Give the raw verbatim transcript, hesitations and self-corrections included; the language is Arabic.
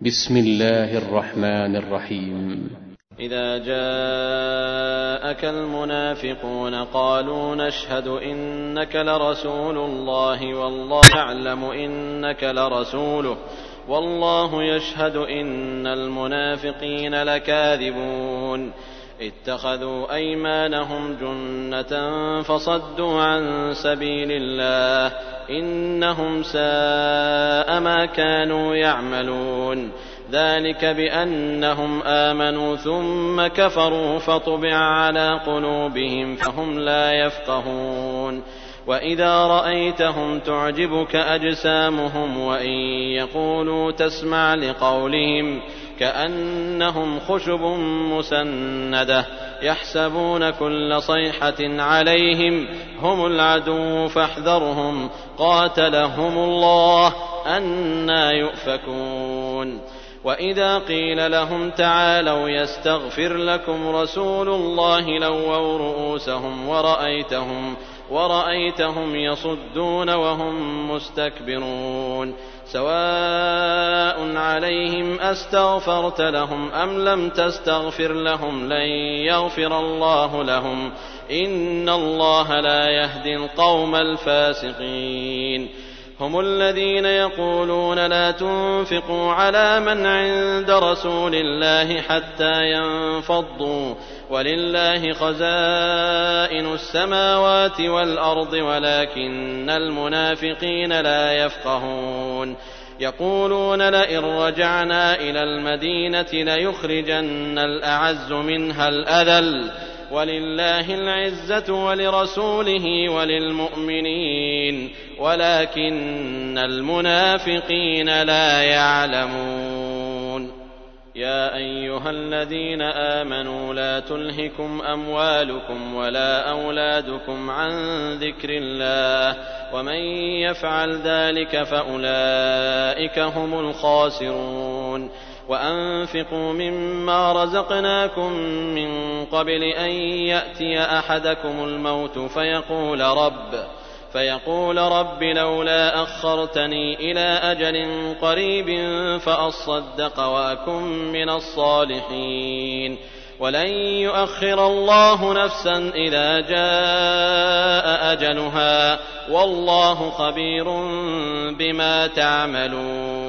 بسم الله الرحمن الرحيم. إذا جاءك المنافقون قالوا نشهد إنك لرسول الله والله يعلم إنك لرسوله والله يشهد إن المنافقين لكاذبون اتخذوا أيمانهم جنة فصدوا عن سبيل الله إنهم ساء ما كانوا يعملون ذلك بأنهم آمنوا ثم كفروا فطبع على قلوبهم فهم لا يفقهون وإذا رأيتهم تعجبك أجسامهم وإن يقولوا تسمع لقولهم كأنهم خشب مسندة يحسبون كل صيحة عليهم هم العدو فاحذرهم قاتلهم الله أنى يؤفكون وإذا قيل لهم تعالوا يستغفر لكم رسول الله لووا رؤوسهم ورأيتهم ورأيتهم يصدون وهم مستكبرون سواء عليهم أستغفرت لهم أم لم تستغفر لهم لن يغفر الله لهم إن الله لا يهدي القوم الفاسقين هم الذين يقولون لا تنفقوا على من عند رسول الله حتى ينفضوا ولله خزائن السماوات والأرض ولكن المنافقين لا يفقهون يقولون لئن رجعنا إلى المدينة ليخرجن الأعز منها الأذل ولله العزة ولرسوله وللمؤمنين ولكن المنافقين لا يعلمون يا أيها الذين آمنوا لا تلهكم أموالكم ولا أولادكم عن ذكر الله ومن يفعل ذلك فأولئك هم الخاسرون وأنفقوا مما رزقناكم من قبل أن يأتي أحدكم الموت فيقول رب فيقول رب لولا أخرتني إلى أجل قريب فأصدق وأكن من الصالحين ولن يؤخر الله نفسا إذا جاء أجلها والله خبير بما تعملون.